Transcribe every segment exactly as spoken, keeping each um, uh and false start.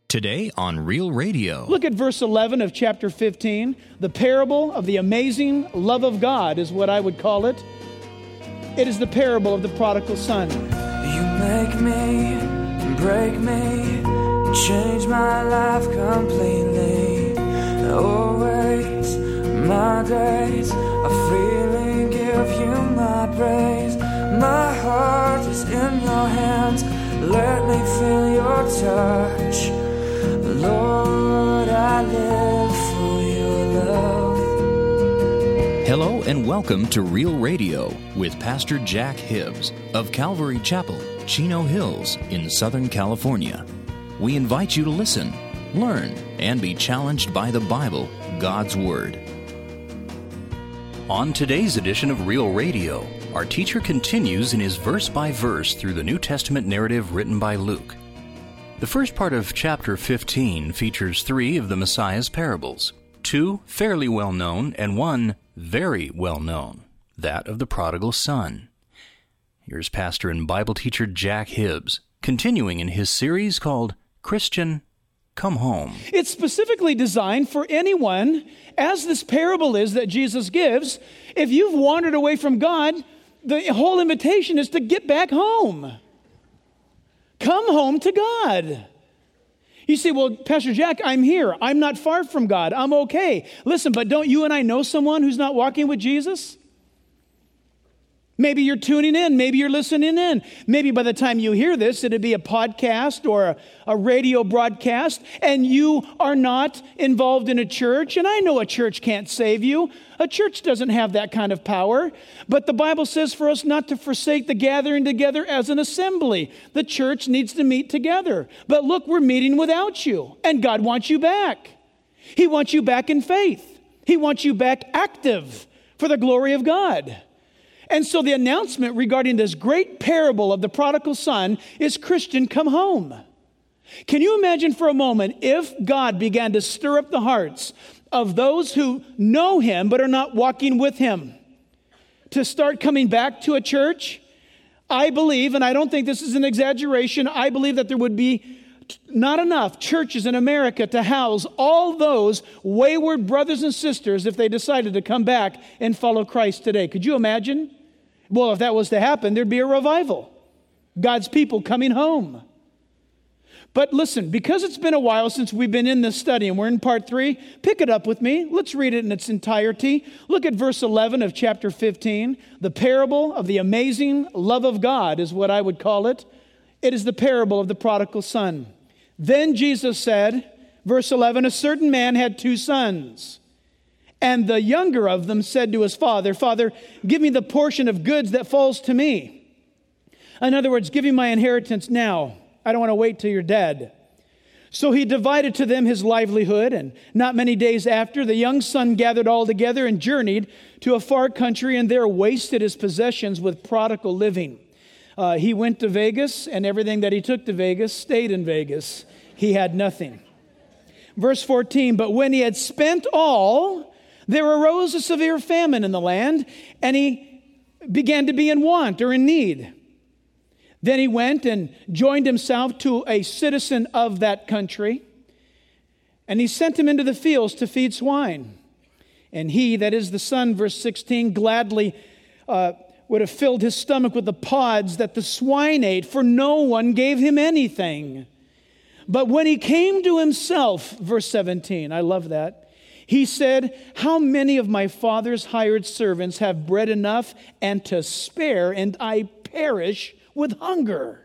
Today on Real Radio. Look at verse eleven of chapter fifteen. The parable of the amazing love of God is what I would call it. It is the parable of the prodigal son. You make me, break me, change my life completely. Always, my days are freely give you my praise. My heart is in your hands. Let me feel your touch. Lord, I live for your love. Hello and welcome to Real Radio with Pastor Jack Hibbs of Calvary Chapel, Chino Hills in Southern California. We invite you to listen, learn, and be challenged by the Bible, God's Word. On today's edition of Real Radio, our teacher continues in his verse-by-verse through the New Testament narrative written by Luke. The first part of chapter fifteen features three of the Messiah's parables, two fairly well-known and one very well-known, that of the prodigal son. Here's pastor and Bible teacher Jack Hibbs, continuing in his series called Christian, Come Home. It's specifically designed for anyone, as this parable is that Jesus gives. If you've wandered away from God, the whole invitation is to get back home. Come home to God. You say, well, Pastor Jack, I'm here. I'm not far from God. I'm okay. Listen, but don't you and I know someone who's not walking with Jesus? Maybe you're tuning in. Maybe you're listening in. Maybe by the time you hear this, it'll be a podcast or a, a radio broadcast, and you are not involved in a church. And I know a church can't save you. A church doesn't have that kind of power. But the Bible says for us not to forsake the gathering together as an assembly. The church needs to meet together. But look, we're meeting without you, and God wants you back. He wants you back in faith. He wants you back active for the glory of God. And so the announcement regarding this great parable of the prodigal son is, Christian, come home. Can you imagine for a moment if God began to stir up the hearts of those who know him but are not walking with him to start coming back to a church? I believe, and I don't think this is an exaggeration, I believe that there would be not enough churches in America to house all those wayward brothers and sisters if they decided to come back and follow Christ today. Could you imagine? Well, if that was to happen, there'd be a revival. God's people coming home. But listen, because it's been a while since we've been in this study and we're in part three, pick it up with me. Let's read it in its entirety. Look at verse eleven of chapter fifteen. The parable of the amazing love of God is what I would call it. It is the parable of the prodigal son. Then Jesus said, verse eleven, a certain man had two sons. And the younger of them said to his father, Father, give me the portion of goods that falls to me. In other words, give me my inheritance now. I don't want to wait till you're dead. So he divided to them his livelihood, and not many days after, the young son gathered all together and journeyed to a far country, and there wasted his possessions with prodigal living. Uh, he went to Vegas, and everything that he took to Vegas stayed in Vegas. He had nothing. Verse fourteen, but when he had spent all, there arose a severe famine in the land, and he began to be in want or in need. Then he went and joined himself to a citizen of that country, and he sent him into the fields to feed swine. And he, that is the son, verse sixteen, gladly uh, would have filled his stomach with the pods that the swine ate, for no one gave him anything. But when he came to himself, verse seventeen, I love that, he said, how many of my father's hired servants have bread enough and to spare, and I perish with hunger?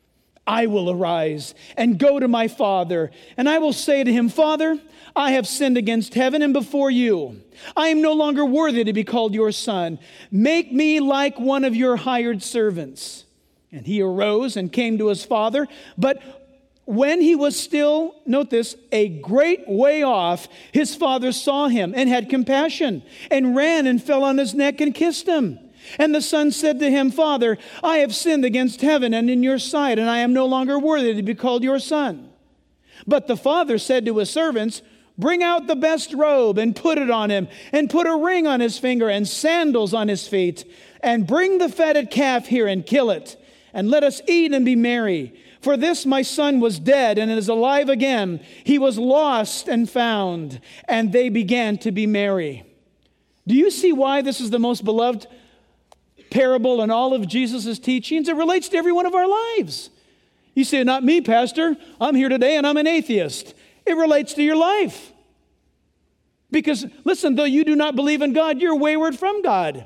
I will arise and go to my father, and I will say to him, Father, I have sinned against heaven and before you. I am no longer worthy to be called your son. Make me like one of your hired servants. And he arose and came to his father, but when he was still, note this, a great way off, his father saw him and had compassion and ran and fell on his neck and kissed him. And the son said to him, Father, I have sinned against heaven and in your sight, and I am no longer worthy to be called your son. But the father said to his servants, bring out the best robe and put it on him, and put a ring on his finger and sandals on his feet, and bring the fatted calf here and kill it, and let us eat and be merry. For this my son was dead and is alive again. He was lost and found. And they began to be merry. Do you see why this is the most beloved parable in all of Jesus' teachings? It relates to every one of our lives. You say, not me, Pastor. I'm here today and I'm an atheist. It relates to your life. Because, listen, though you do not believe in God, you're wayward from God.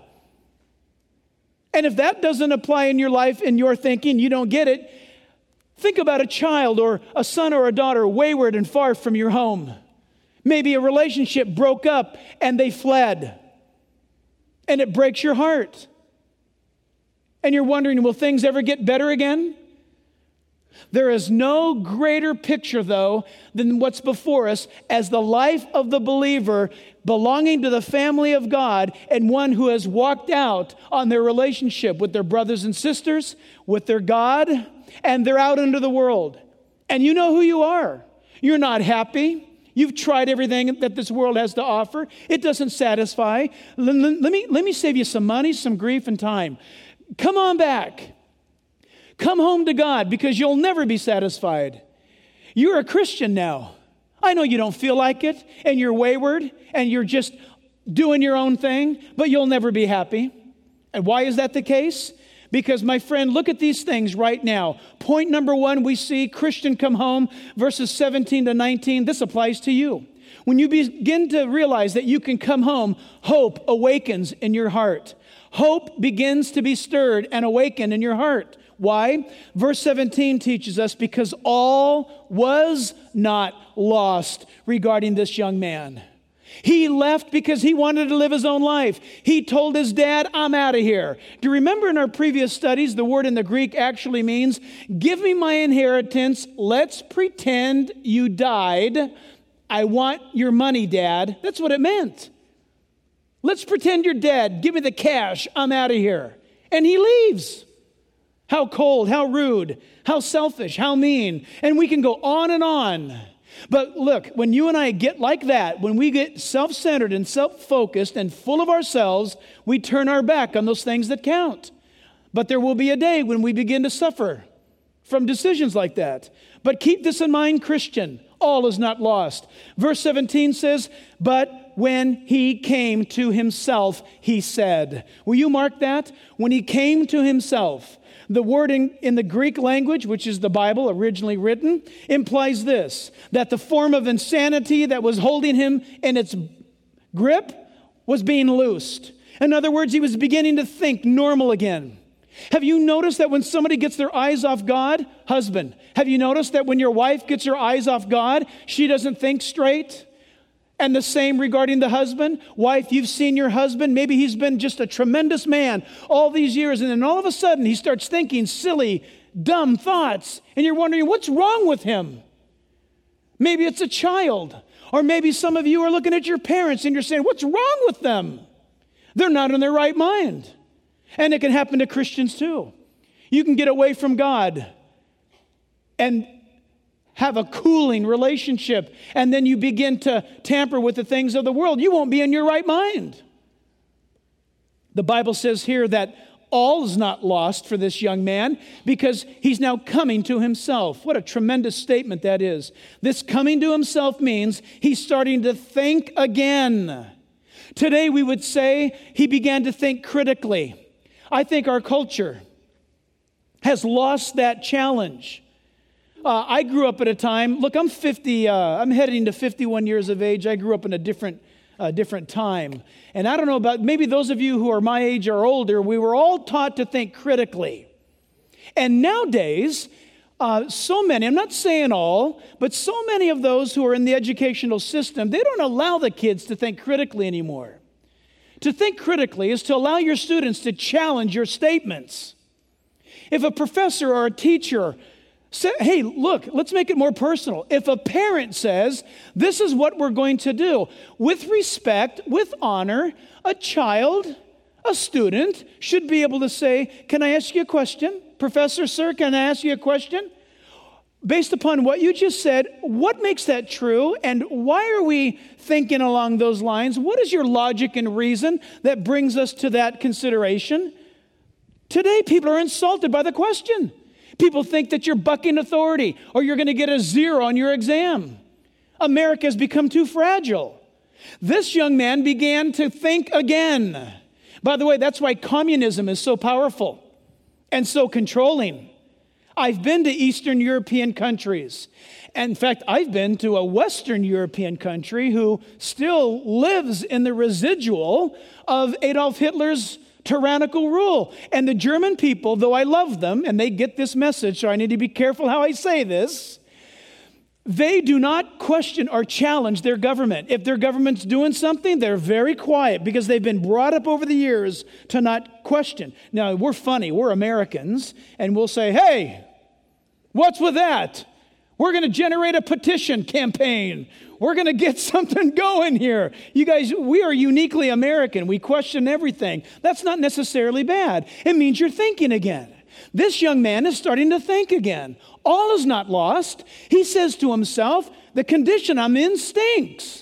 And if that doesn't apply in your life, in your thinking, you don't get it, think about a child or a son or a daughter wayward and far from your home. Maybe a relationship broke up and they fled. And it breaks your heart. And you're wondering, will things ever get better again? There is no greater picture, though, than what's before us as the life of the believer belonging to the family of God and one who has walked out on their relationship with their brothers and sisters, with their God, and they're out into the world. And you know who you are. You're not happy. You've tried everything that this world has to offer. It doesn't satisfy. Let me, let me save you some money, some grief, and time. Come on back. Come home to God, because you'll never be satisfied. You're a Christian now. I know you don't feel like it, and you're wayward, and you're just doing your own thing, but you'll never be happy. And why is that the case? Because, my friend, look at these things right now. Point number one, we see Christian come home, verses seventeen to nineteen. This applies to you. When you begin to realize that you can come home, hope awakens in your heart. Hope begins to be stirred and awakened in your heart. Why? Verse seventeen teaches us, because all was not lost regarding this young man. He left because he wanted to live his own life. He told his dad, I'm out of here. Do you remember in our previous studies, the word in the Greek actually means, give me my inheritance. Let's pretend you died. I want your money, Dad. That's what it meant. Let's pretend you're dead. Give me the cash. I'm out of here. And he leaves. How cold, how rude, how selfish, how mean. And we can go on and on. But look, when you and I get like that, when we get self-centered and self-focused and full of ourselves, we turn our back on those things that count. But there will be a day when we begin to suffer from decisions like that. But keep this in mind, Christian. All is not lost. Verse seventeen says, but when he came to himself, he said. Will you mark that? When he came to himself. The word in, in the Greek language, which is the Bible originally written, implies this, that the form of insanity that was holding him in its grip was being loosed. In other words, he was beginning to think normal again. Have you noticed that when somebody gets their eyes off God, husband, have you noticed that when your wife gets her eyes off God, she doesn't think straight? And the same regarding the husband. Wife, you've seen your husband. Maybe he's been just a tremendous man all these years. And then all of a sudden he starts thinking silly, dumb thoughts. And you're wondering, what's wrong with him? Maybe it's a child. Or maybe some of you are looking at your parents and you're saying, what's wrong with them? They're not in their right mind. And it can happen to Christians too. You can get away from God and have a cooling relationship, and then you begin to tamper with the things of the world. You won't be in your right mind. The Bible says here that all is not lost for this young man because he's now coming to himself. What a tremendous statement that is. This coming to himself means he's starting to think again. Today we would say he began to think critically. I think our culture has lost that challenge. Uh, I grew up at a time, look, I'm fifty, uh, I'm heading to fifty-one years of age. I grew up in a different, uh, different time. And I don't know about, maybe those of you who are my age or older, we were all taught to think critically. And nowadays, uh, so many, I'm not saying all, but so many of those who are in the educational system, they don't allow the kids to think critically anymore. To think critically is to allow your students to challenge your statements. If a professor or a teacher say, hey, look, let's make it more personal. If a parent says, this is what we're going to do, with respect, with honor, a child, a student should be able to say, can I ask you a question? Professor, sir, can I ask you a question? Based upon what you just said, what makes that true? And why are we thinking along those lines? What is your logic and reason that brings us to that consideration? Today, people are insulted by the question. People think that you're bucking authority or you're going to get a zero on your exam. America has become too fragile. This young man began to think again. By the way, that's why communism is so powerful and so controlling. I've been to Eastern European countries. In fact, I've been to a Western European country who still lives in the residual of Adolf Hitler's tyrannical rule. And the German people, though I love them, and they get this message, so I need to be careful how I say this, they do not question or challenge their government. If their government's doing something, they're very quiet because they've been brought up over the years to not question. Now, we're funny. We're Americans, and we'll say, hey, what's with that? We're going to generate a petition campaign. We're going to get something going here. You guys, we are uniquely American. We question everything. That's not necessarily bad. It means you're thinking again. This young man is starting to think again. All is not lost. He says to himself, the condition I'm in stinks.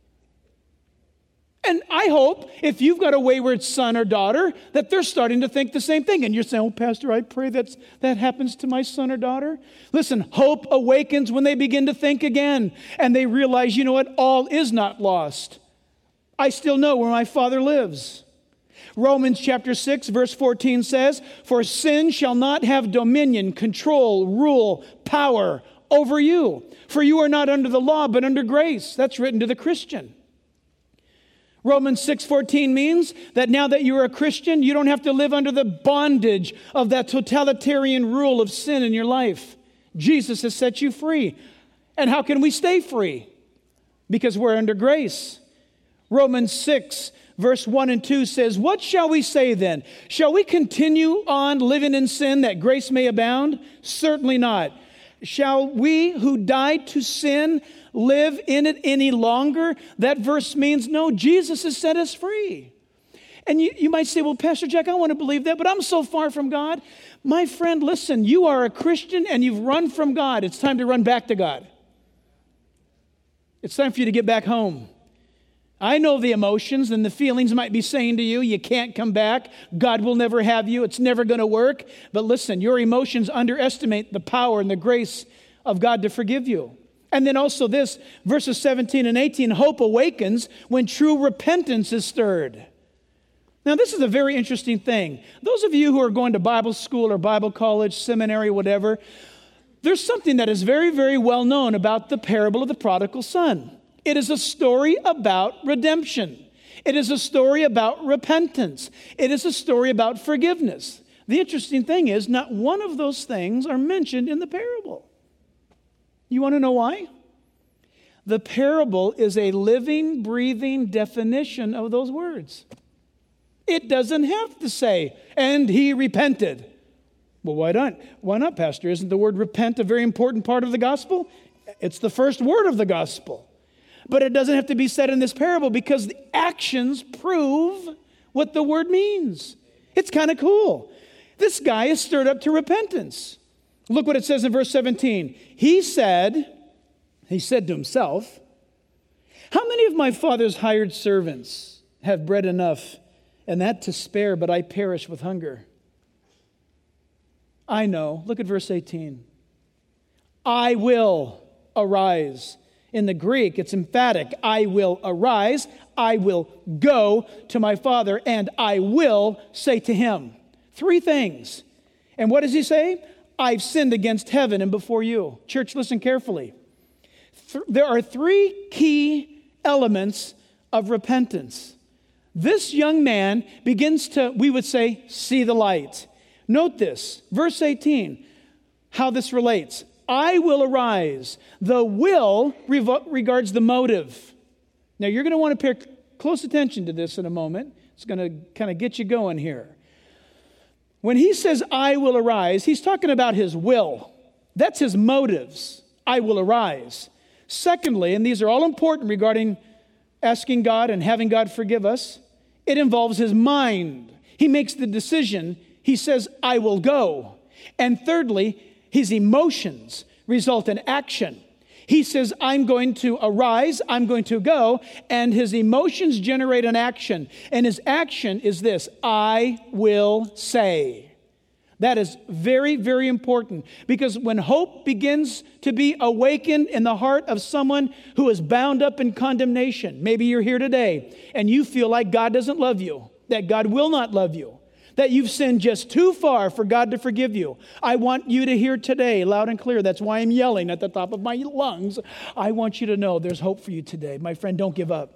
And I hope if you've got a wayward son or daughter that they're starting to think the same thing. And you're saying, oh, Pastor, I pray that's, that happens to my son or daughter. Listen, hope awakens when they begin to think again. And they realize, you know what, all is not lost. I still know where my Father lives. Romans chapter six, verse fourteen says, for sin shall not have dominion, control, rule, power over you. For you are not under the law, but under grace. That's written to the Christian. Romans six fourteen means that now that you're a Christian, you don't have to live under the bondage of that totalitarian rule of sin in your life. Jesus has set you free. And how can we stay free? Because we're under grace. Romans six, verse one and two says, what shall we say then? Shall we continue on living in sin that grace may abound? Certainly not. Shall we who died to sin live in it any longer? That verse means no, Jesus has set us free. And you, you might say, well, Pastor Jack, I want to believe that, but I'm so far from God. My friend, listen, you are a Christian and you've run from God. It's time to run back to God. It's time for you to get back home. I know the emotions and the feelings might be saying to you, you can't come back. God will never have you. It's never going to work. But listen, your emotions underestimate the power and the grace of God to forgive you. And then also this, verses seventeen and eighteen, hope awakens when true repentance is stirred. Now, this is a very interesting thing. Those of you who are going to Bible school or Bible college, seminary, whatever, there's something that is very, very well known about the parable of the prodigal son. It is a story about redemption. It is a story about repentance. It is a story about forgiveness. The interesting thing is, not one of those things are mentioned in the parable. You want to know why? The parable is a living, breathing definition of those words. It doesn't have to say, and he repented. Well, why not? Why not, Pastor? Isn't the word repent a very important part of the gospel? It's the first word of the gospel. But it doesn't have to be said in this parable because the actions prove what the word means. It's kind of cool. This guy is stirred up to repentance. Look what it says in verse seventeen. He said, he said to himself, how many of my father's hired servants have bread enough and that to spare, but I perish with hunger? I know. Look at verse eighteen. I will arise. In the Greek, it's emphatic. I will arise, I will go to my father, and I will say to him. Three things. And what does he say? I've sinned against heaven and before you. Church, listen carefully. Th- there are three key elements of repentance. This young man begins to, we would say, see the light. Note this, verse eighteen, how this relates. I will arise. The will revo- regards the motive. Now, you're going to want to pay close attention to this in a moment. It's going to kind of get you going here. When he says, I will arise, he's talking about his will. That's his motives. I will arise. Secondly, and these are all important regarding asking God and having God forgive us, it involves his mind. He makes the decision. He says, I will go. And thirdly, his emotions result in action. He says, I'm going to arise, I'm going to go, and his emotions generate an action. And his action is this, I will say. That is very, very important, because when hope begins to be awakened in the heart of someone who is bound up in condemnation, maybe you're here today and you feel like God doesn't love you, that God will not love you, that you've sinned just too far for God to forgive you. I want you to hear today, loud and clear. That's why I'm yelling at the top of my lungs. I want you to know there's hope for you today. My friend, don't give up.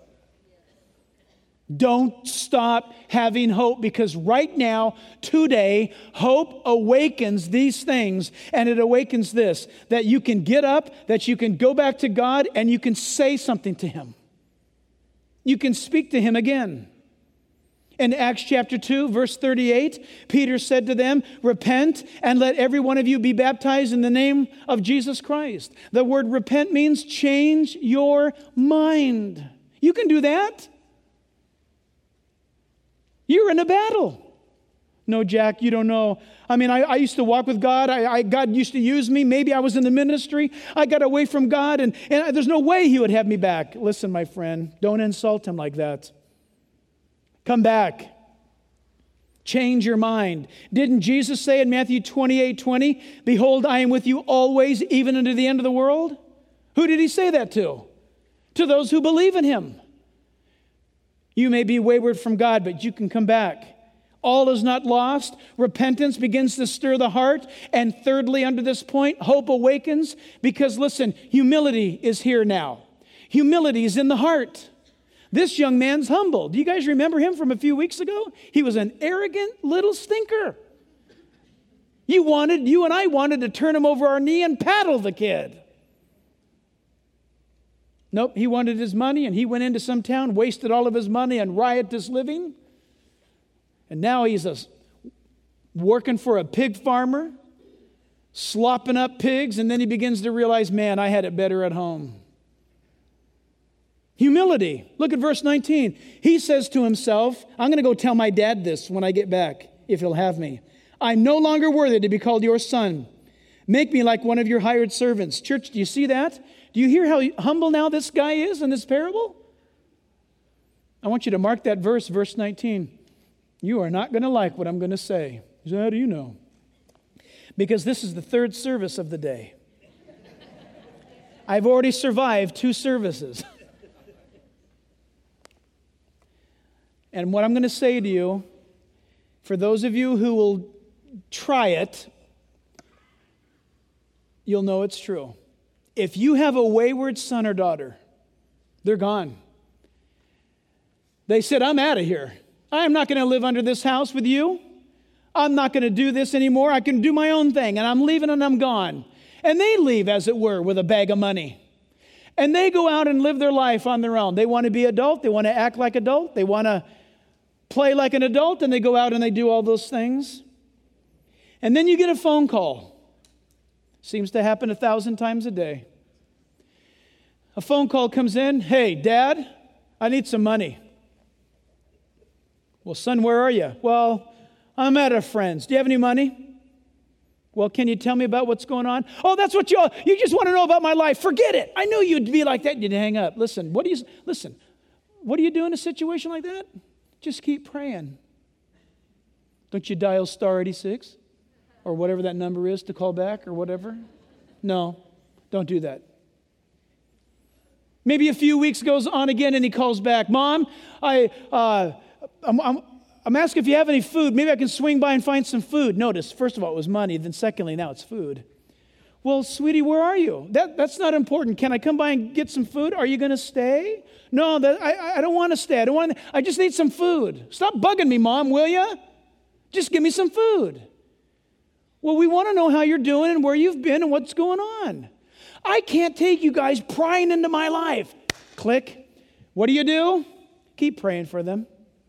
Don't stop having hope, because right now, today, hope awakens these things, and it awakens this, that you can get up, that you can go back to God, and you can say something to Him. You can speak to Him again. In Acts chapter two, verse thirty-eight, Peter said to them, "Repent and let every one of you be baptized in the name of Jesus Christ." The word repent means change your mind. You can do that. You're in a battle. No, Jack, you don't know. I mean, I, I used to walk with God. I, I, God used to use me. Maybe I was in the ministry. I got away from God, and, and there's no way He would have me back. Listen, my friend, don't insult Him like that. Come back. Change your mind. Didn't Jesus say in Matthew twenty-eight twenty, "Behold, I am with you always, even unto the end of the world"? Who did He say that to? To those who believe in Him. You may be wayward from God, but you can come back. All is not lost. Repentance begins to stir the heart. And thirdly, under this point, hope awakens, because listen, humility is here now. Humility is in the heart. This young man's humble. Do you guys remember him from a few weeks ago? He was an arrogant little stinker. You wanted, you and I wanted to turn him over our knee and paddle the kid. Nope, he wanted his money, and he went into some town, wasted all of his money on riotous living. And now he's a, working for a pig farmer, slopping up pigs, and then he begins to realize, man, I had it better at home. Humility. Look at verse nineteen. He says to himself, I'm going to go tell my dad this when I get back, if he'll have me. I'm no longer worthy to be called your son. Make me like one of your hired servants. Church, do you see that? Do you hear how humble now this guy is in this parable? I want you to mark that verse, verse nineteen. You are not going to like what I'm going to say. So how do you know? Because this is the third service of the day. I've already survived two services. And what I'm going to say to you, for those of you who will try it, you'll know it's true. If you have a wayward son or daughter, they're gone. They said, I'm out of here. I'm not going to live under this house with you. I'm not going to do this anymore. I can do my own thing, and I'm leaving and I'm gone. And they leave, as it were, with a bag of money. And they go out and live their life on their own. They want to be adult. They want to act like adult. They want to play like an adult, and they go out and they do all those things. And then you get a phone call. Seems to happen a thousand times a day. A phone call comes in. Hey, Dad, I need some money. Well, son, where are you? Well, I'm at a friend's. Do you have any money? Well, can you tell me about what's going on? Oh, that's what you all, you just want to know about my life. Forget it. I knew you'd be like that. You'd hang up. Listen, what do you, listen, what do you do in a situation like that? Just keep praying. Don't you dial star eighty-six or whatever that number is to call back or whatever? No, don't do that. Maybe a few weeks goes on again and he calls back. Mom, I, uh, I'm, I'm, I'm asking if you have any food. Maybe I can swing by and find some food. Notice, first of all, it was money. Then secondly, now it's food. Well, sweetie, where are you? That, that's not important. Can I come by and get some food? Are you going to stay? No, that, I, I don't want to stay. I don't want. I just need some food. Stop bugging me, Mom, will you? Just give me some food. Well, we want to know how you're doing and where you've been and what's going on. I can't take you guys prying into my life. Click. What do you do? Keep praying for them.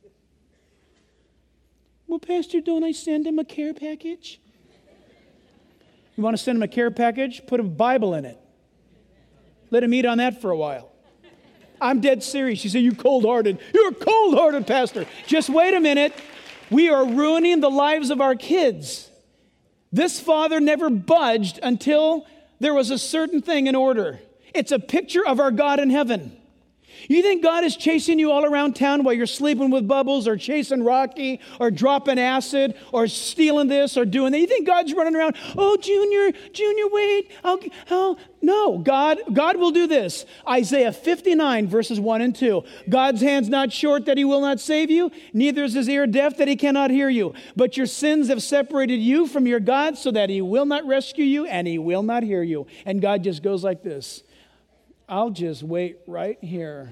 Well, Pastor, don't I send him a care package? You want to send him a care package? Put a Bible in it. Let him eat on that for a while. I'm dead serious. You say, you cold-hearted. You're a cold-hearted pastor. Just wait a minute. We are ruining the lives of our kids. This father never budged until there was a certain thing in order. It's a picture of our God in heaven. You think God is chasing you all around town while you're sleeping with Bubbles or chasing Rocky or dropping acid or stealing this or doing that? You think God's running around, oh, Junior, Junior, wait. I'll, I'll. No, God, God will do this. Isaiah fifty-nine, verses one and two. God's hand's not short that he will not save you, neither is his ear deaf that he cannot hear you. But your sins have separated you from your God so that he will not rescue you and he will not hear you. And God just goes like this. I'll just wait right here.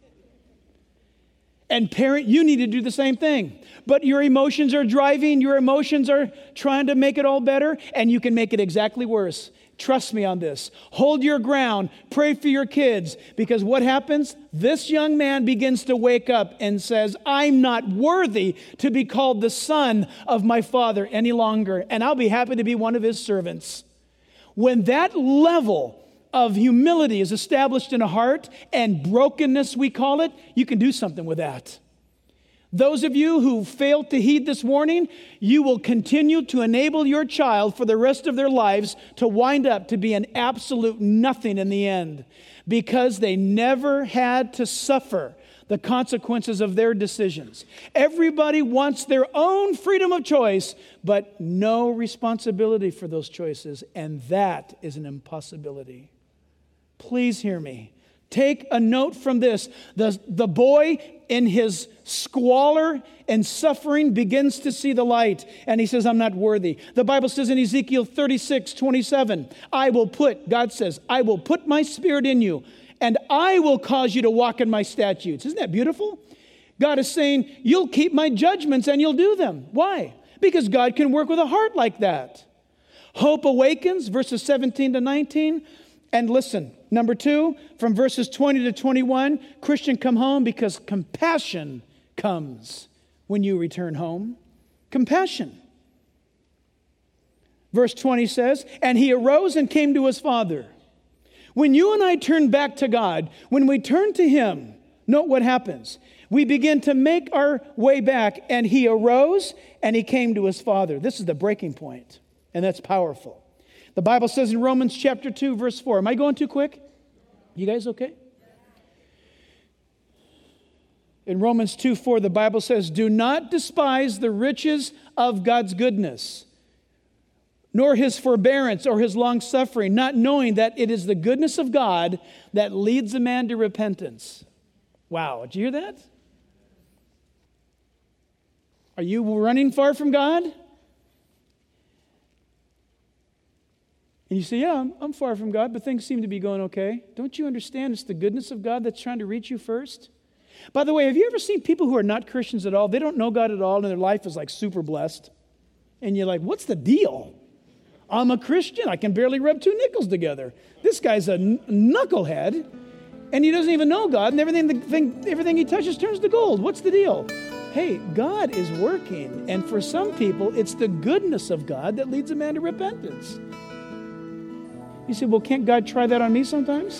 And parent, you need to do the same thing. But your emotions are driving, your emotions are trying to make it all better, and you can make it exactly worse. Trust me on this. Hold your ground. Pray for your kids. Because what happens? This young man begins to wake up and says, I'm not worthy to be called the son of my father any longer, and I'll be happy to be one of his servants. When that level of humility is established in a heart, and brokenness we call it, you can do something with that. Those of you who failed to heed this warning, you will continue to enable your child for the rest of their lives to wind up to be an absolute nothing in the end, because they never had to suffer the consequences of their decisions. Everybody wants their own freedom of choice, but no responsibility for those choices, and that is an impossibility. Please hear me. Take a note from this. The, the boy in his squalor and suffering begins to see the light. And he says, I'm not worthy. The Bible says in Ezekiel thirty-six, twenty-seven, I will put, God says, I will put my spirit in you, and I will cause you to walk in my statutes. Isn't that beautiful? God is saying, you'll keep my judgments and you'll do them. Why? Because God can work with a heart like that. Hope awakens, verses seventeen to nineteen. And listen, number two, from verses twenty to twenty-one, Christian, come home because compassion comes when you return home. Compassion. Verse twenty says, and he arose and came to his father. When you and I turn back to God, when we turn to him, note what happens. We begin to make our way back, and he arose and he came to his father. This is the breaking point, and that's powerful. The Bible says in Romans chapter two, verse four. Am I going too quick? You guys okay? In Romans two, four, the Bible says, do not despise the riches of God's goodness, nor his forbearance or his long-suffering, not knowing that it is the goodness of God that leads a man to repentance. Wow, did you hear that? Are you running far from God? And you say, yeah, I'm, I'm far from God, but things seem to be going okay. Don't you understand it's the goodness of God that's trying to reach you first? By the way, have you ever seen people who are not Christians at all? They don't know God at all, and their life is like super blessed. And you're like, what's the deal? I'm a Christian. I can barely rub two nickels together. This guy's a n- knucklehead, and he doesn't even know God, and everything, the thing, everything he touches turns to gold. What's the deal? Hey, God is working, and for some people, it's the goodness of God that leads a man to repentance. You say, well, can't God try that on me sometimes?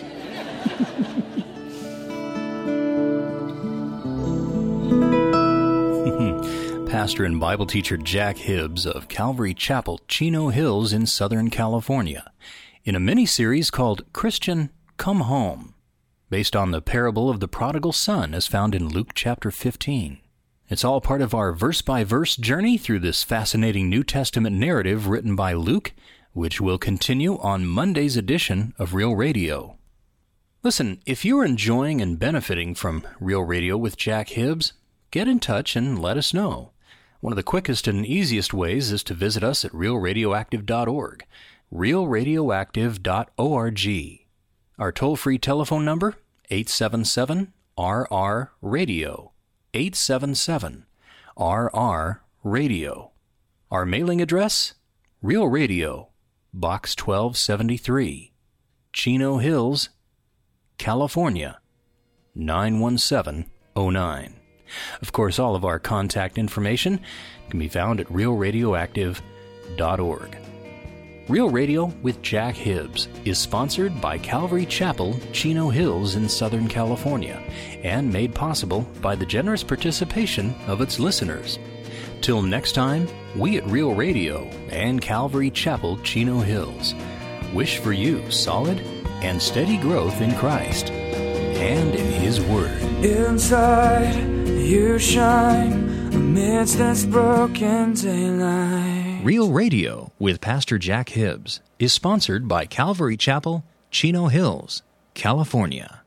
Pastor and Bible teacher Jack Hibbs of Calvary Chapel, Chino Hills in Southern California, in a mini-series called Christian, Come Home, based on the parable of the prodigal son as found in Luke chapter fifteen. It's all part of our verse-by-verse journey through this fascinating New Testament narrative written by Luke, which will continue on Monday's edition of Real Radio. Listen, if you're enjoying and benefiting from Real Radio with Jack Hibbs, get in touch and let us know. One of the quickest and easiest ways is to visit us at real radioactive dot org, real radioactive dot org. Our toll-free telephone number, eight seven seven R R radio, eight seven seven R R radio. Our mailing address, Real Radio, Box twelve seventy-three, Chino Hills, California, nine one seven oh nine. Of course, all of our contact information can be found at real radioactive dot org. Real Radio with Jack Hibbs is sponsored by Calvary Chapel, Chino Hills in Southern California, and made possible by the generous participation of its listeners. Till next time, we at Real Radio and Calvary Chapel, Chino Hills wish for you solid and steady growth in Christ. and in His Word. Inside, you shine amidst this broken daylight. Real Radio with Pastor Jack Hibbs is sponsored by Calvary Chapel, Chino Hills, California.